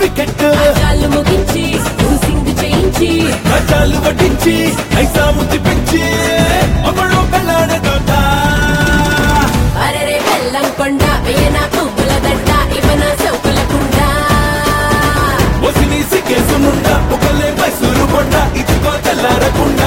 wicket చాలు ముగించి సింగ్ చేయించి కట్టాలు వడ్డించి ఐసాము తిప్పించి అమ్మడో పెళ్ళాడే తోట అరే బెల్లం కొండ వేయన పువ్వుల దండ ఇవన సౌకుల కుండ వసిని సిగ్గేసునుండ ఒకలే మైసూరు కొండ ఇదిగో తెల్లారకుండా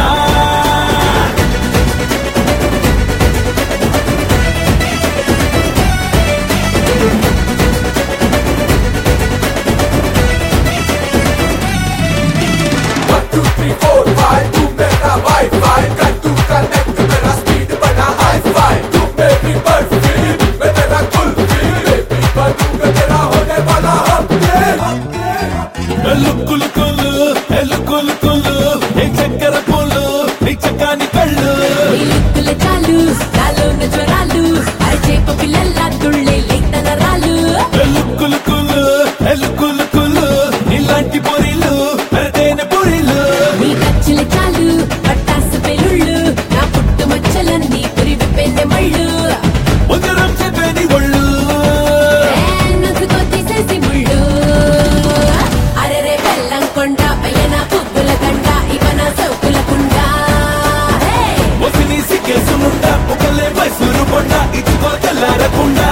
చక్కెర పూలు నీ చక్కాని కళ్ళు లిక్కుల చాలు నాలోన జ్వరాలు అరచేప పిల్లల తుళ్ళే లేతనరాలు ఎల్లుకులు కులు ఇలాంటి పొరిలు అరదేన పొరిలు నీ కచ్చిల చాలు పట్టాసు పెళ్ళుళ్ళు నా పుట్టు మచ్చలన్నీ పురివి పెన్నె మళ్ళు ఉదరం చెప్పేని ఒళ్ళు నసుకో తీసేసి ముళ్ళు అరెరే బెల్లం కొండ పైన పువ్వుల దండ ఇవన సౌకుల కుండ వసిని సిగ్గేసునుండ ఒకలే మైసూరు కొండ ఇదిగో తెల్లారకుండా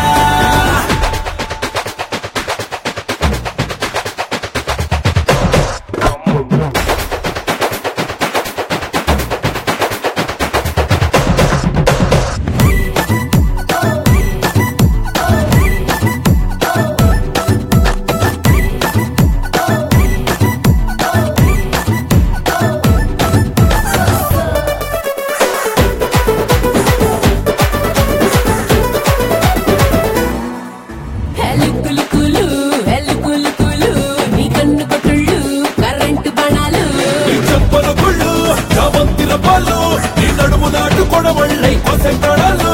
హెలుకులు నీ కన్ను కొట్టుళ్ళు కరెంటు బాణాలు నీ చెప్పల గుళ్ళు నా వంతిన పాలు నీ నడుము నాటు కొడవళ్ళై కొసె ప్రాణాలు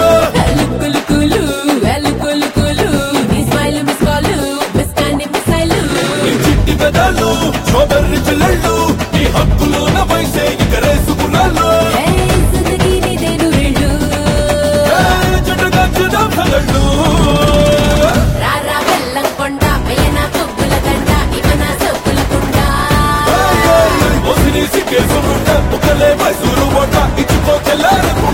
హెలుకులు నీ స్మైల్ మిస్ కాల్ మిస్ కాని మిసైలు నీ చిట్టి పెదాలు స్ట్రాబెర్రీ చిల్లళ్ళు నీ హక్కులు నా వయసే ఇక రేసుకున్నాళ్ళు సుందగి నీదేను వెళ్ళు చెట్టుగా చూద్దాం కలళ్ళు రారా బెల్లం కొండ పైన పువ్వుల దండ ఇవన సౌకుల కుండ వసిని సిగ్గేసునుండ ఒకలే మైసూరు కొండ ఇచ్చుకో తెల్లారకుండా